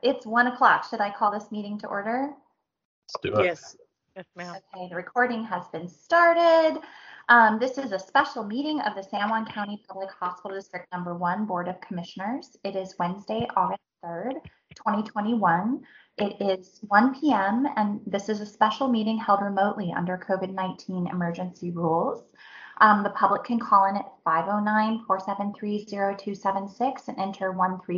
It's 1 o'clock. Should I call this meeting to order? Let's do it. Yes. Yes, ma'am. Okay, the recording has been started. This is a special meeting of the San Juan County Public Hospital District Number 1 Board of Commissioners. It is Wednesday, August 3rd, 2021. It is 1 p.m. and this is a special meeting held remotely under COVID-19 emergency rules. The public can call in at 509-473-0276 and enter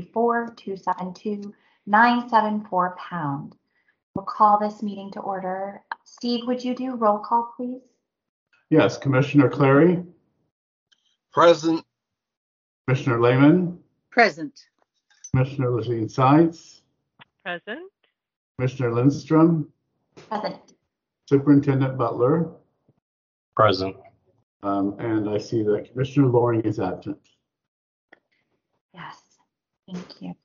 134-272-974#. We'll call this meeting to order. Steve, would you do roll call, please? Yes, Commissioner Clary. Present. Commissioner Lehman. Present. Commissioner Legine Sides. Present. Commissioner Lindstrom. Present. Superintendent Butler. Present. And I see that Commissioner Loring is absent. Yes, thank you.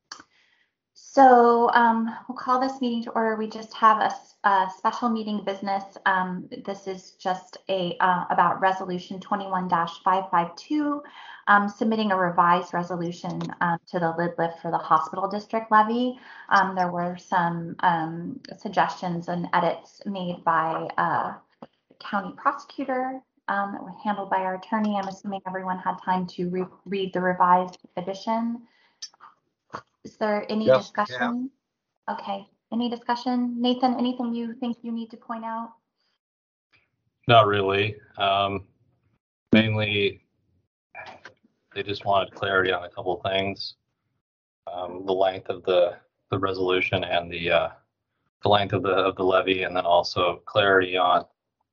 So we'll call this meeting to order. We just have a special meeting business. This is just about resolution 21-552, submitting a revised resolution to the lid lift for the hospital district levy. There were some suggestions and edits made by the county prosecutor that were handled by our attorney. I'm assuming everyone had time to read the revised edition. Is there any discussion? Yeah. Okay, any discussion? Nathan, anything you think you need to point out? Not really. Mainly, they just wanted clarity on a couple things. The length of the resolution and the length of the levy, and then also clarity on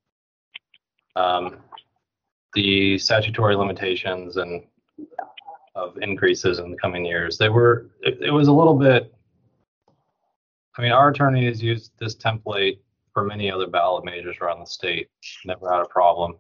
the statutory limitations and of increases in the coming years. It was a little bit, I mean, our attorney has used this template for many other ballot measures around the state, never had a problem.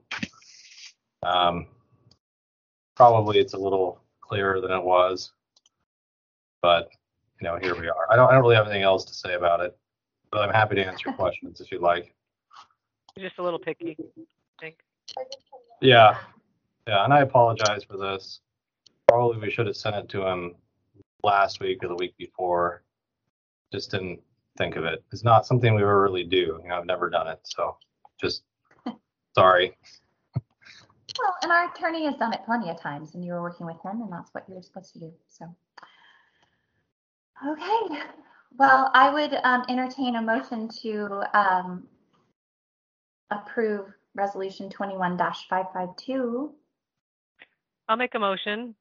Probably it's a little clearer than it was, but here we are. I don't really have anything else to say about it, but I'm happy to answer your questions if you'd like. You're just a little picky, I think. Yeah, and I apologize for this. Probably we should have sent it to him last week or the week before. Just didn't think of it. It's not something we ever really do. I've never done it, so just sorry. Well, and our attorney has done it plenty of times, and you were working with him, and that's what you're supposed to do. So, okay. Well, I would entertain a motion to approve Resolution 21-552. I'll make a motion.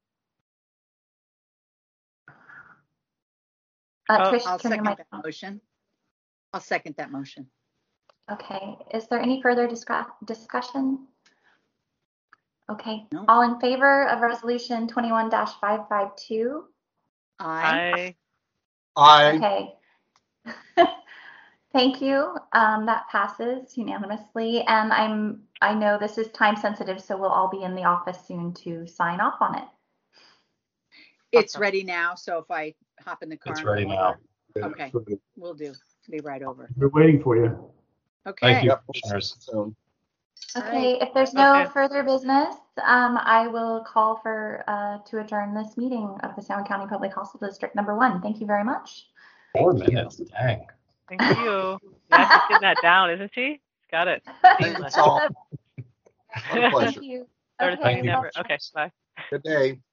Trish, I'll second that motion. I'll second that motion. Okay. Is there any further discussion? Okay. No. All in favor of Resolution 21-552? Aye. Aye. Okay. Thank you. That passes unanimously. And I know this is time sensitive, so we'll all be in the office soon to sign off on it. It's ready now, so if I hop in the car. It's ready now. Okay, we'll do. Be right over. We're waiting for you. Okay. Thank you, commissioners. Okay, if there's no further business, I will call for to adjourn this meeting of the San Juan County Public Hospital District Number 1. Thank you very much. 4 minutes, dang. Thank you. Yeah, she's getting that down, isn't she? Got it. Thanks all. My pleasure. Thank you. Thank you. Okay, bye. Good day.